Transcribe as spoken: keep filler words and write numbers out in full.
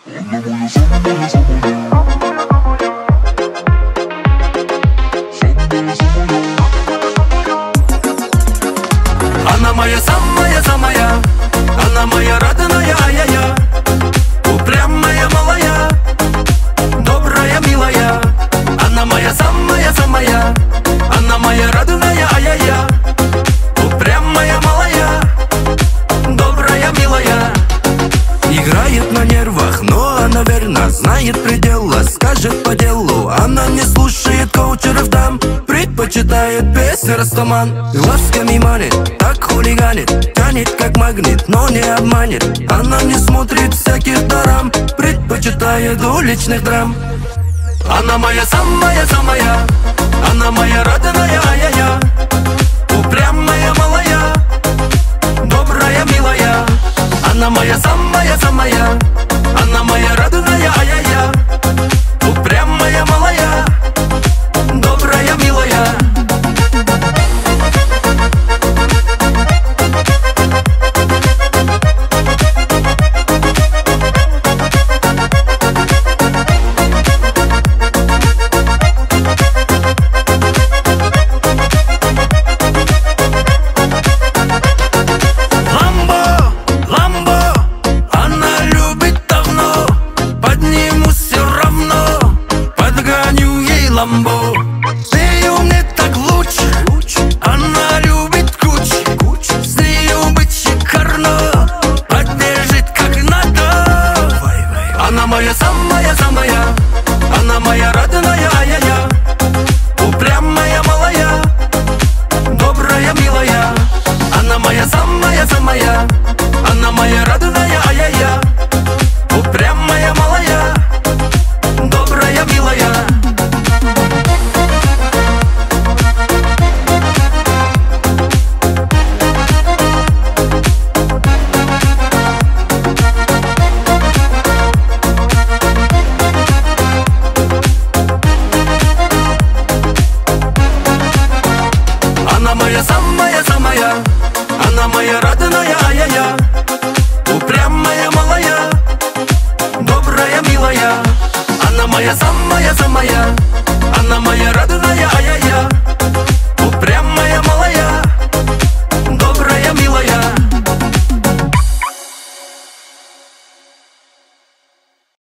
Она моя самая-самая, она моя родная, ай-яй-я, упрямая, малая, добрая, милая. Она моя самая-самая, она моя родная, ай-яй-я, упрямая, малая, добрая, милая. Играет на нервах, но она верна, знает пределы, скажет по делу. Она не слушает коучеров там, предпочитает песни Растаман. Глазками манит, так хулиганит, тянет как магнит, но не обманет. Она не смотрит всяких дарам, предпочитает уличных драм. Она моя самая-самая, она моя родная, ай-яй-я, упрямая, малая, добрая, милая. Она моя самая-самая, она моя родная, ай-яй-я, упрямая, малая, добрая, милая. Ламбо, ты мне так лучше, она любит куч, с нею быть шикарно, поддержит как надо. Она моя самая-самая, она моя родная, ай-яй-я, упрямая, малая, добрая, милая. Она моя самая-самая, она моя родная, ай-яй-я, упрямая, малая, добрая, милая. Она моя самая-самая, она моя родная, ай-яй-я, упрямая, малая, добрая, милая. Она моя самая-самая,